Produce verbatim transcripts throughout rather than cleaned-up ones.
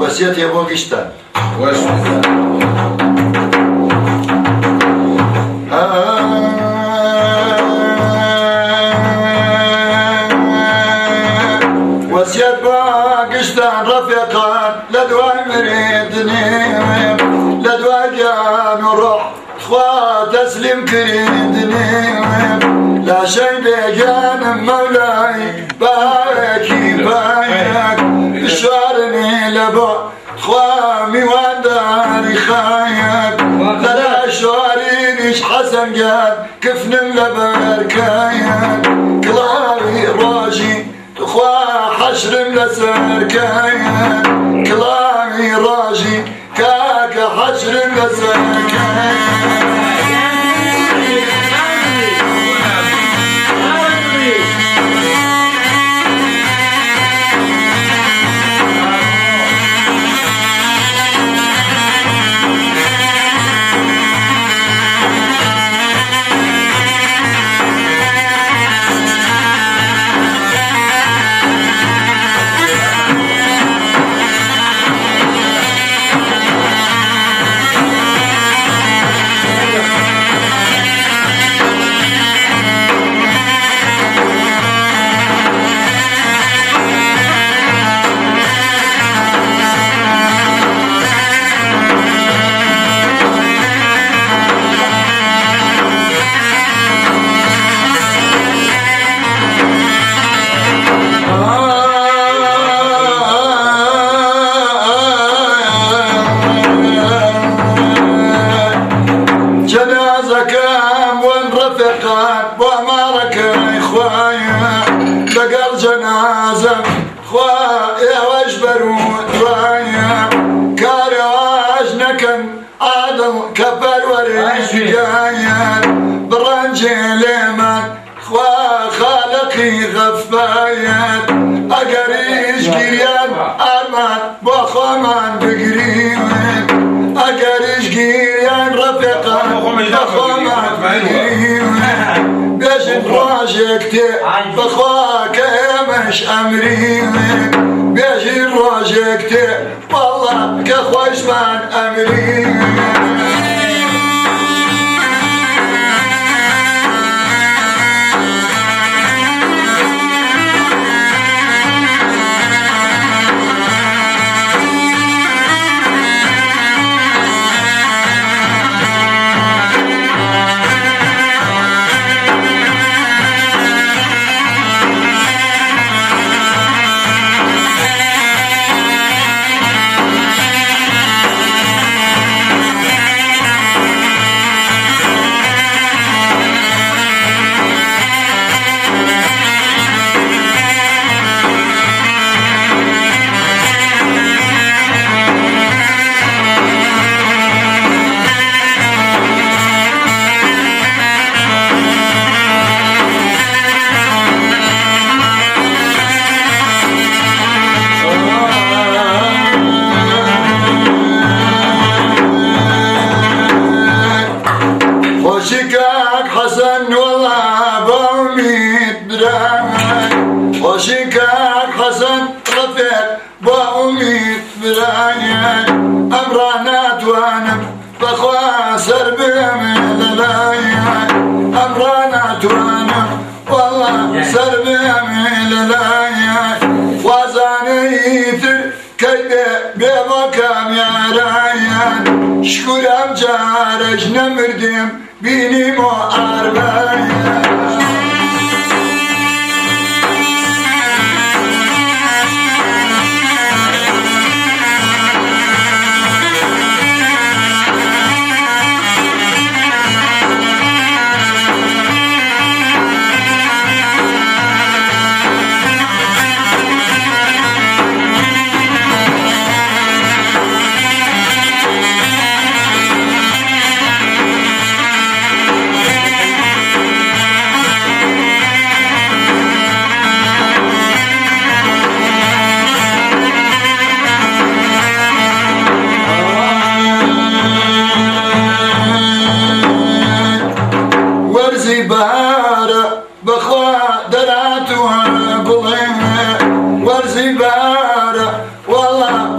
وەسیەت هەیە بۆ گشتان وەسیەت بۆ گشتان ڕەفیقان لە دوای مریدنی لە دوای گیان و ڕۆح خوا تەسلیم کردنی لاشەی بێگیانم مەولای باوێکی باەک شوارنی لە بۆ خوا میوانداری خایەک لەلا شوارینیش حەسەنگیان کفنم لە بەرکایەک کڵاوی ڕۆژی خوا حەشرم لەسەرکایەک کڵاوی ڕۆژی کاکە حەشرم لەسەرکایەک بڕەنجێ لێمان خوا خالقی غەفایەت ئەگەریش گیریان ئارمان بۆ خۆمان بگرین ئەگەریش گیریان ڕەفیقان بۆ خۆمان بگرین بێژن ڕۆژێک تێ بەخوا کە ئێمەش ئەمرین بێژین ڕۆژێک تێ وەڵڵا کە خۆشمان ئەمرین شکورم جارش نمردیم بینیم و عربایم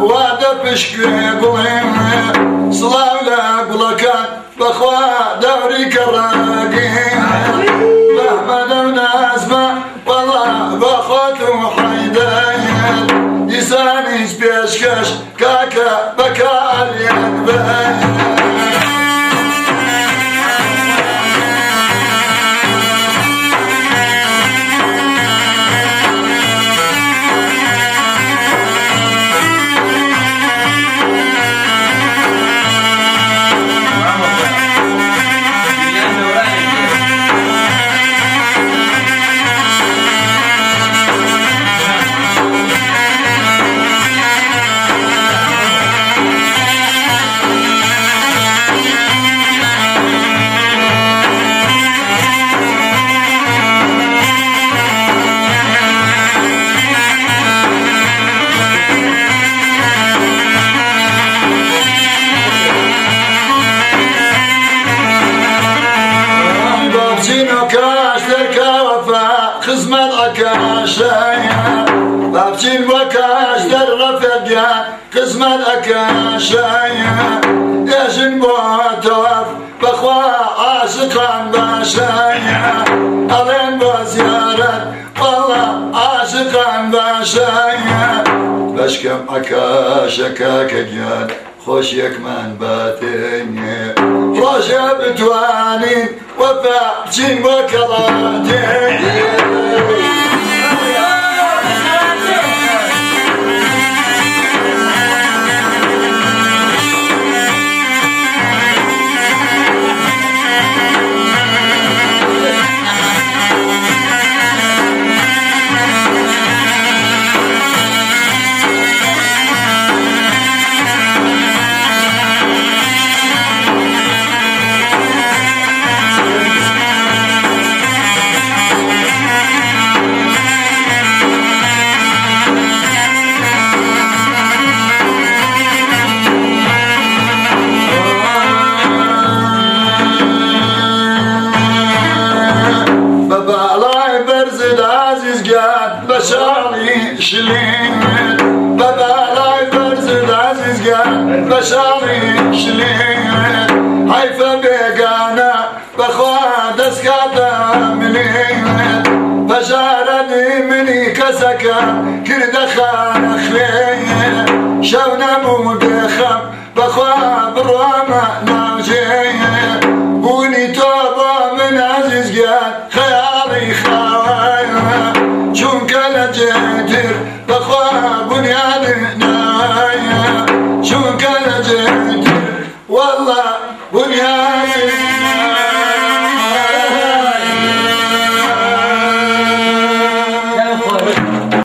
وادە پشکوێ گوڵێم سڵاو لە گوڵەکان بەخوا دەوری کەڕاگەین بەحمەدە و نازمە وەڵا بەخۆت و حەیدەیەت دیسانیش پێشکەش کاکە بەکارێن بێت خزمەت ئەکاشەیە بابچین وەکاش دەرڕەفەگە خزمەت ئەکاشەیە ئێژن بۆ تەواف بەخوا عاشقان باشەیە ئەڵێن بۆ زیارەت وەڵا عاشقان باشەیە بەشکەم ئەکاشە کاکە گیان خۆشیەکمان باتێنێ ڕۆژە بتوانین وەفا بچین بۆ کەڵاتێنێ بەشاڵی شلێنێت بەبالای بەرزت عەزیزگە بەشاڵی شلێنێت حەیفە بێگانە بەخوا دەستکاتە منێنێت بەژارەنی منی کەسەکە کردە خانە خوێنێت شەو نەبوو بێخەم بەخوا بڕوامە ناوجێنێت بوونی تۆ بۆ من عەزیزگە خەیاڵی خاوایە چونکە لە جێتر بەخوا بنیاد